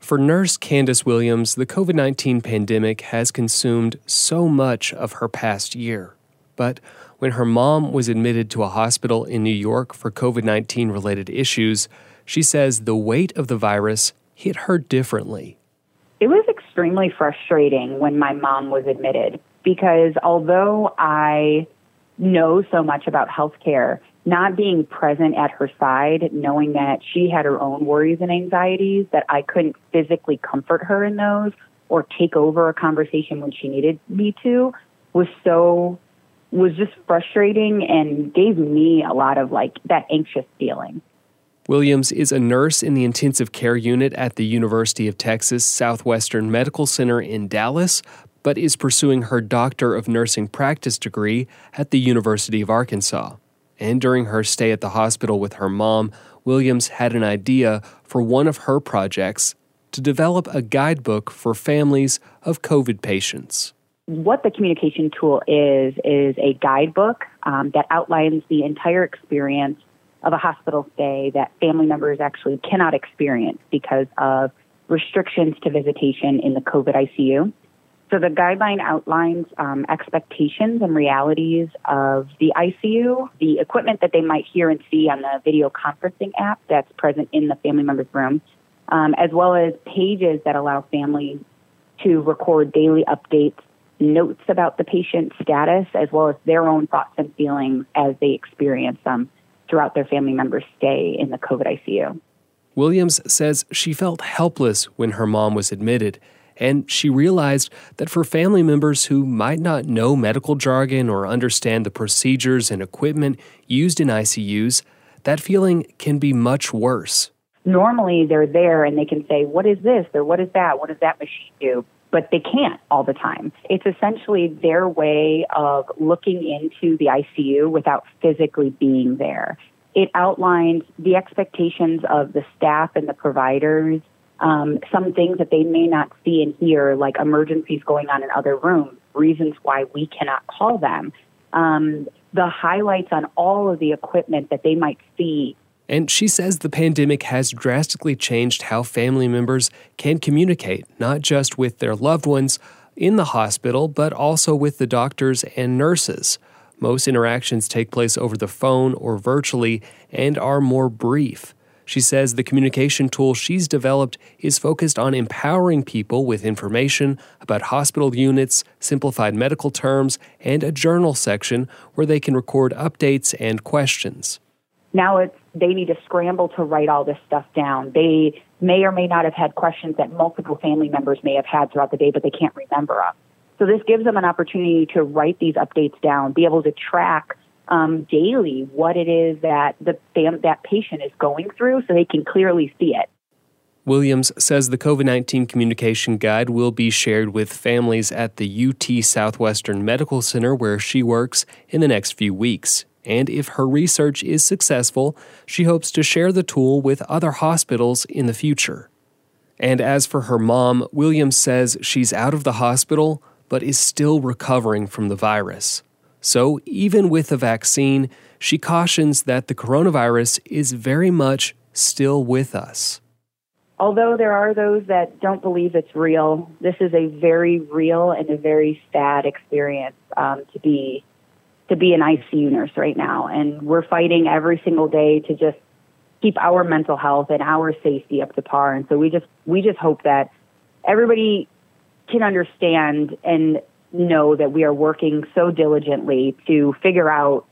Speaker 13: For nurse Candace Williams, the covid nineteen pandemic has consumed so much of her past year. But when her mom was admitted to a hospital in New York for covid nineteen related issues, she says the weight of the virus hit her differently.
Speaker 14: It was extremely frustrating when my mom was admitted because although I know so much about healthcare, not being present at her side, knowing that she had her own worries and anxieties, that I couldn't physically comfort her in those or take over a conversation when she needed me to, was so, was just frustrating and gave me a lot of like that anxious feeling.
Speaker 13: Williams is a nurse in the intensive care unit at the University of Texas Southwestern Medical Center in Dallas, but is pursuing her Doctor of Nursing practice degree at the University of Arkansas. And during her stay at the hospital with her mom, Williams had an idea for one of her projects to develop a guidebook for families of COVID patients.
Speaker 14: What the communication tool is, is a guidebook um, that outlines the entire experience of a hospital stay that family members actually cannot experience because of restrictions to visitation in the COVID I C U. So the guideline outlines um, expectations and realities of the I C U, the equipment that they might hear and see on the video conferencing app that's present in the family member's room, um, as well as pages that allow families to record daily updates, notes about the patient's status, as well as their own thoughts and feelings as they experience them throughout their family member's stay in the COVID I C U.
Speaker 13: Williams says she felt helpless when her mom was admitted, and she realized that for family members who might not know medical jargon or understand the procedures and equipment used in I C Us, that feeling can be much worse.
Speaker 14: Normally, they're there and they can say, what is this or what is that? What does that machine do? But they can't all the time. It's essentially their way of looking into the I C U without physically being there. It outlines the expectations of the staff and the providers, um, some things that they may not see and hear, like emergencies going on in other rooms, reasons why we cannot call them, um, the highlights on all of the equipment that they might see.
Speaker 13: And she says the pandemic has drastically changed how family members can communicate, not just with their loved ones in the hospital, but also with the doctors and nurses. Most interactions take place over the phone or virtually and are more brief. She says the communication tool she's developed is focused on empowering people with information about hospital units, simplified medical terms, and a journal section where they can record updates and questions.
Speaker 14: Now it's they need to scramble to write all this stuff down. They may or may not have had questions that multiple family members may have had throughout the day, but they can't remember them. So this gives them an opportunity to write these updates down, be able to track um, daily what it is that the fam- that patient is going through so they can clearly see it.
Speaker 13: Williams says the COVID nineteen communication guide will be shared with families at the U T Southwestern Medical Center where she works in the next few weeks. And if her research is successful, she hopes to share the tool with other hospitals in the future. And as for her mom, Williams says she's out of the hospital, but is still recovering from the virus. So even with a vaccine, she cautions that the coronavirus is very much still with us.
Speaker 14: Although there are those that don't believe it's real, this is a very real and a very sad experience um, to be to be an I C U nurse right now. And we're fighting every single day to just keep our mental health and our safety up to par. And so we just we just hope that everybody can understand and know that we are working so diligently to figure out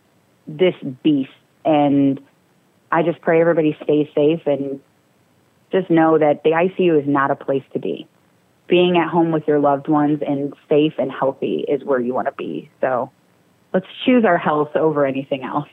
Speaker 14: this beast. And I just pray everybody stays safe and just know that the I C U is not a place to be. Being at home with your loved ones and safe and healthy is where you want to be. So let's choose our health over anything else.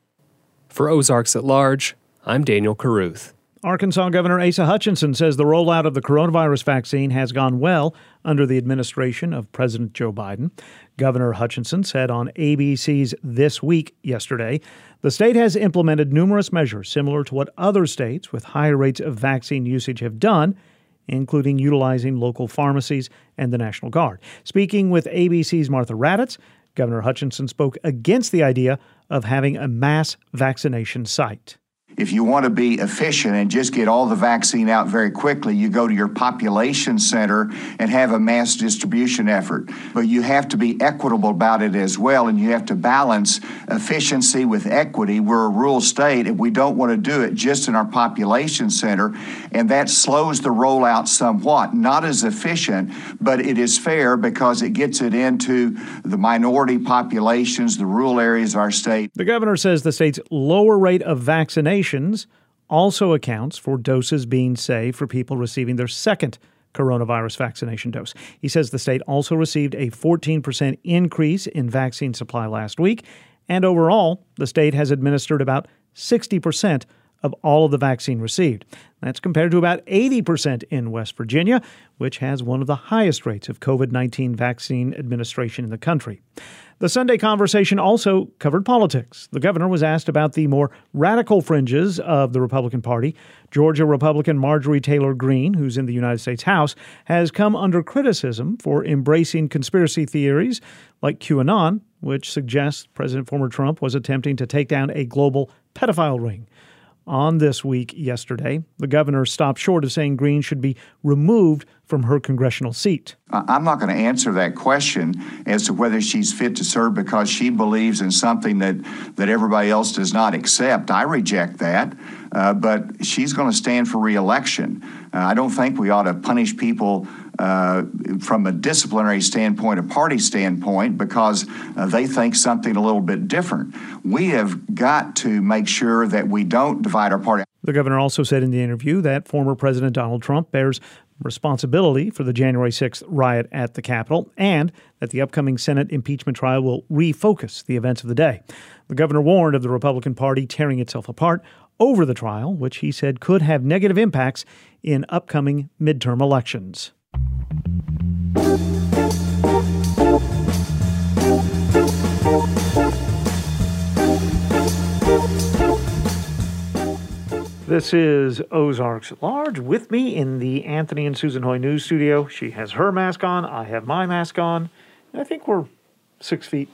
Speaker 13: For Ozarks at Large, I'm Daniel Carruth.
Speaker 1: Arkansas Governor Asa Hutchinson says the rollout of the coronavirus vaccine has gone well under the administration of President Joe Biden. Governor Hutchinson said on A B C's This Week yesterday, the state has implemented numerous measures similar to what other states with higher rates of vaccine usage have done, including utilizing local pharmacies and the National Guard. Speaking with A B C's Martha Raddatz, Governor Hutchinson spoke against the idea of having a mass vaccination site.
Speaker 15: If you want to be efficient and just get all the vaccine out very quickly, you go to your population center and have a mass distribution effort. But you have to be equitable about it as well, and you have to balance efficiency with equity. We're a rural state, and we don't want to do it just in our population center, and that slows the rollout somewhat. Not as efficient, but it is fair because it gets it into the minority populations, the rural areas of our state.
Speaker 1: The governor says the state's lower rate of vaccination also accounts for doses being saved for people receiving their second coronavirus vaccination dose. He says the state also received a fourteen percent increase in vaccine supply last week, and overall, the state has administered about sixty percent of all of the vaccine received. That's compared to about eighty percent in West Virginia, which has one of the highest rates of COVID nineteen vaccine administration in the country. The Sunday conversation also covered politics. The governor was asked about the more radical fringes of the Republican Party. Georgia Republican Marjorie Taylor Greene, who's in the United States House, has come under criticism for embracing conspiracy theories like QAnon, which suggests President former Trump was attempting to take down a global pedophile ring. On This Week yesterday, the governor stopped short of saying Greene should be removed from her congressional seat.
Speaker 15: I'm not going to answer that question as to whether she's fit to serve because she believes in something that, that everybody else does not accept. I reject that, uh, but she's going to stand for re-election. Uh, I don't think we ought to punish people uh, from a disciplinary standpoint, a party standpoint, because uh, they think something a little bit different. We have got to make sure that we don't divide our party.
Speaker 1: The governor also said in the interview that former President Donald Trump bears responsibility for the January sixth riot at the Capitol and that the upcoming Senate impeachment trial will refocus the events of the day. The governor warned of the Republican Party tearing itself apart over the trial, which he said could have negative impacts in upcoming midterm elections. This is Ozarks at Large. With me in the Anthony and Susan Hoy News Studio. She has her mask on. I have my mask on. I think we're six feet.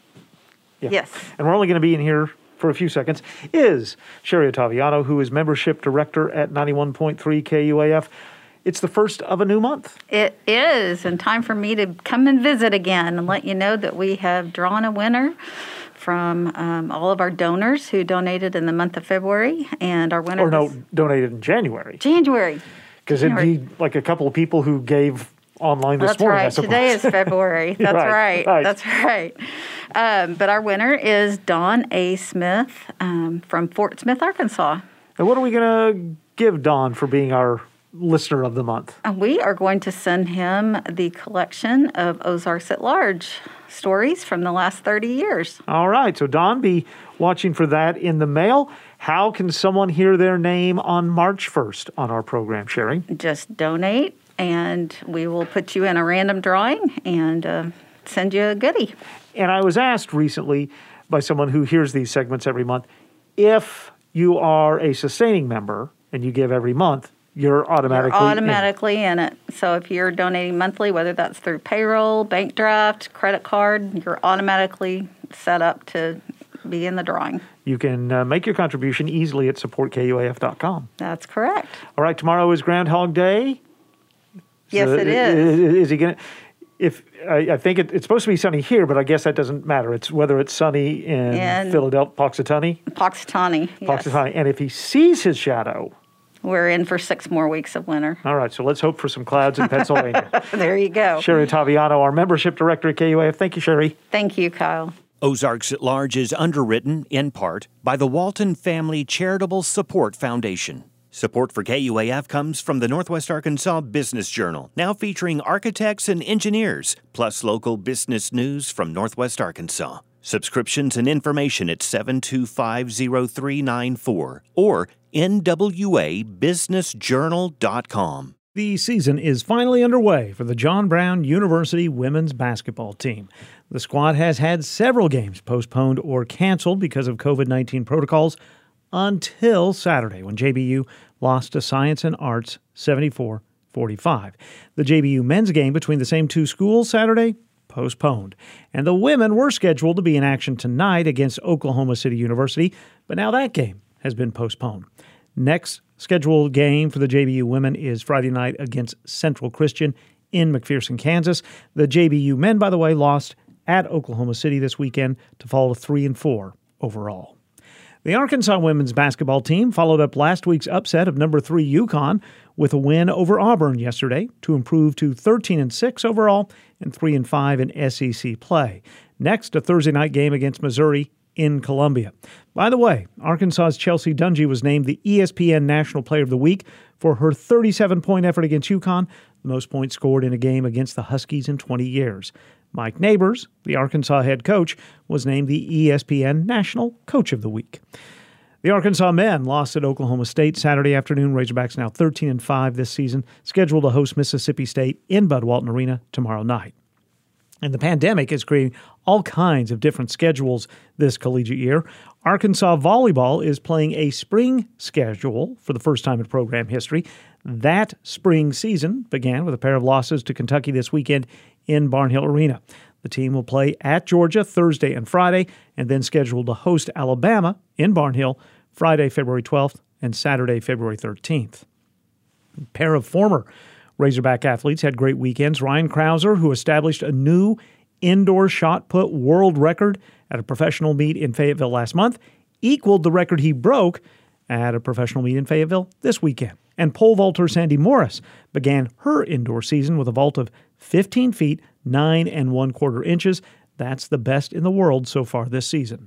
Speaker 1: Yeah.
Speaker 16: Yes.
Speaker 1: And we're only going to be in here for a few seconds. Is Sherry Ottaviano, who is Membership Director at ninety-one point three K U A F. It's the first of a new month.
Speaker 16: It is, and time for me to come and visit again and let you know that we have drawn a winner from um, all of our donors who donated in the month of February, and our winner
Speaker 1: Or no, donated in January.
Speaker 16: January.
Speaker 1: Because it'd be like a couple of people who gave online this
Speaker 16: That's
Speaker 1: morning.
Speaker 16: right. Today is February. That's
Speaker 1: right,
Speaker 16: right.
Speaker 1: right.
Speaker 16: That's right. Um, but our winner is Dawn A. Smith um, from Fort Smith, Arkansas.
Speaker 1: And what are we going to give Dawn for being our listener of the month?
Speaker 16: And we are going to send him the collection of Ozarks at Large stories from the last thirty years.
Speaker 1: All right. So, Dawn, be watching for that in the mail. How can someone hear their name on March first on our program, Sherry?
Speaker 16: Just donate, and we will put you in a random drawing and uh, send you a goodie.
Speaker 1: And I was asked recently by someone who hears these segments every month, if you are a sustaining member and you give every month, you're automatically
Speaker 16: You're automatically in. in it. So if you're donating monthly, whether that's through payroll, bank draft, credit card, you're automatically set up to be in the drawing.
Speaker 1: You can uh, make your contribution easily at support K U A F dot com.
Speaker 16: That's correct.
Speaker 1: All right, tomorrow is Groundhog Day.
Speaker 16: Yes,
Speaker 1: so
Speaker 16: it is.
Speaker 1: Is, is he going to... If I, I think it, it's supposed to be sunny here, but I guess that doesn't matter. It's whether it's sunny in
Speaker 16: and
Speaker 1: Philadelphia, Punxsutawney.
Speaker 16: Punxsutawney, yes.
Speaker 1: Punxsutawney. And if he sees his shadow...
Speaker 16: We're in for six more weeks of winter.
Speaker 1: All right, so let's hope for some clouds in Pennsylvania.
Speaker 16: There you go.
Speaker 1: Sherry Ottaviano, our Membership Director at K U A F. Thank you, Sherry.
Speaker 16: Thank you, Kyle.
Speaker 6: Ozarks at Large is underwritten, in part, by the Walton Family Charitable Support Foundation. Support for K U A F comes from the Northwest Arkansas Business Journal, now featuring architects and engineers, plus local business news from Northwest Arkansas. Subscriptions and information at seven two five zero three nine four or N W A business journal dot com.
Speaker 1: The season is finally underway for the John Brown University women's basketball team. The squad has had several games postponed or canceled because of COVID nineteen protocols until Saturday when J B U lost to Science and Arts seventy-four forty-five. The J B U men's game between the same two schools Saturday postponed. And the women were scheduled to be in action tonight against Oklahoma City University, but now that game has been postponed. Next scheduled game for the J B U women is Friday night against Central Christian in McPherson, Kansas. The J B U men, by the way, lost at Oklahoma City this weekend to fall to three and four overall. The Arkansas women's basketball team followed up last week's upset of number three UConn with a win over Auburn yesterday to improve to thirteen and six overall and three and five in S E C play. Next, a Thursday night game against Missouri in Columbia. By the way, Arkansas's Chelsea Dungy was named the E S P N National Player of the Week for her thirty-seven point effort against UConn, the most points scored in a game against the Huskies in twenty years. Mike Neighbors, the Arkansas head coach, was named the E S P N National Coach of the Week. The Arkansas men lost at Oklahoma State Saturday afternoon. Razorbacks now thirteen and five this season, scheduled to host Mississippi State in Bud Walton Arena tomorrow night. And the pandemic is creating all kinds of different schedules this collegiate year. Arkansas volleyball is playing a spring schedule for the first time in program history. That spring season began with a pair of losses to Kentucky this weekend in Barnhill Arena. The team will play at Georgia Thursday and Friday, and then scheduled to host Alabama in Barnhill Friday, February twelfth, and Saturday, February thirteenth. A pair of former Razorback athletes had great weekends. Ryan Krauser, who established a new indoor shot put world record at a professional meet in Fayetteville last month, equaled the record he broke at a professional meet in Fayetteville this weekend. And pole vaulter Sandy Morris began her indoor season with a vault of fifteen feet, nine and one quarter inches. That's the best in the world so far this season.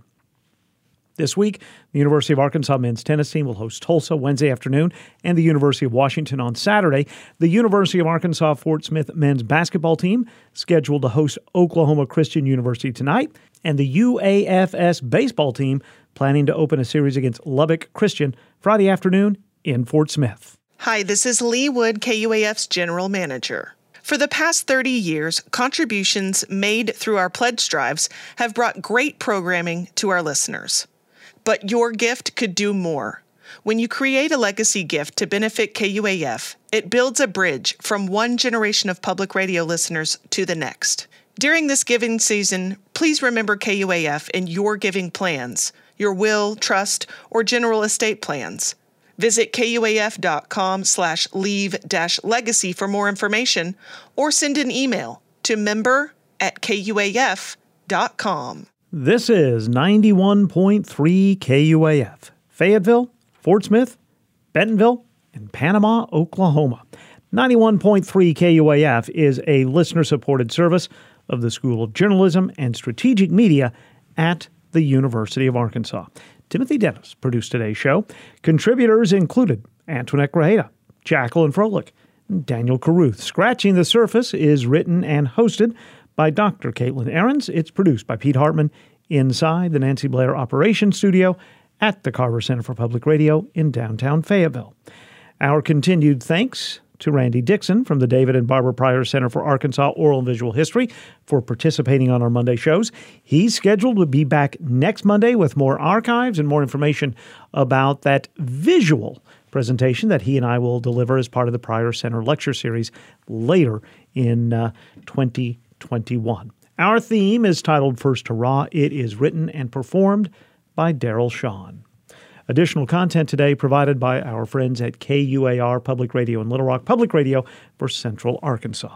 Speaker 1: This week, the University of Arkansas men's tennis team will host Tulsa Wednesday afternoon and the University of Washington on Saturday. The University of Arkansas Fort Smith men's basketball team scheduled to host Oklahoma Christian University tonight, and the U A F S baseball team planning to open a series against Lubbock Christian Friday afternoon in Fort Smith.
Speaker 17: Hi, this is Lee Wood, K U A F's General Manager. For the past thirty years, contributions made through our pledge drives have brought great programming to our listeners. But your gift could do more. When you create a legacy gift to benefit K U A F, it builds a bridge from one generation of public radio listeners to the next. During this giving season, please remember K U A F in your giving plans, your will, trust, or general estate plans. Visit kuaf.com slash leave dash legacy for more information, or send an email to member at kuaf dot com.
Speaker 1: This is ninety-one point three K U A F, Fayetteville, Fort Smith, Bentonville, and Panama, Oklahoma. ninety-one point three K U A F is a listener-supported service of the School of Journalism and Strategic Media at the University of Arkansas. Timothy Dennis produced today's show. Contributors included Antoinette Grajeda, Jacqueline Froelich, and Daniel Caruth. Scratching the Surface is written and hosted by Doctor Caitlin Ahrens. It's produced by Pete Hartman inside the Nancy Blair Operations Studio at the Carver Center for Public Radio in downtown Fayetteville. Our continued thanks to Randy Dixon from the David and Barbara Pryor Center for Arkansas Oral and Visual History for participating on our Monday shows. He's scheduled to be back next Monday with more archives and more information about that visual presentation that he and I will deliver as part of the Pryor Center lecture series later in uh, twenty twenty-one. Our theme is titled First Hurrah. It is written and performed by Daryl Shawn. Additional content today provided by our friends at K U A R Public Radio in Little Rock, Public Radio for Central Arkansas.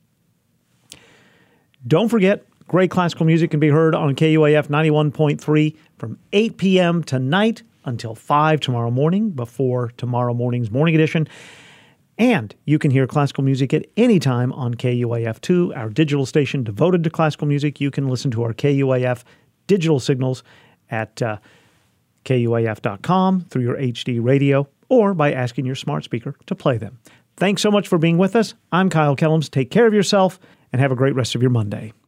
Speaker 1: Don't forget, great classical music can be heard on K U A F ninety-one point three from eight p.m. tonight until five tomorrow morning before tomorrow morning's morning edition. And you can hear classical music at any time on K U A F two, our digital station devoted to classical music. You can listen to our K U A F digital signals at uh, K U A F dot com through your H D radio or by asking your smart speaker to play them. Thanks so much for being with us. I'm Kyle Kellums. Take care of yourself and have a great rest of your Monday.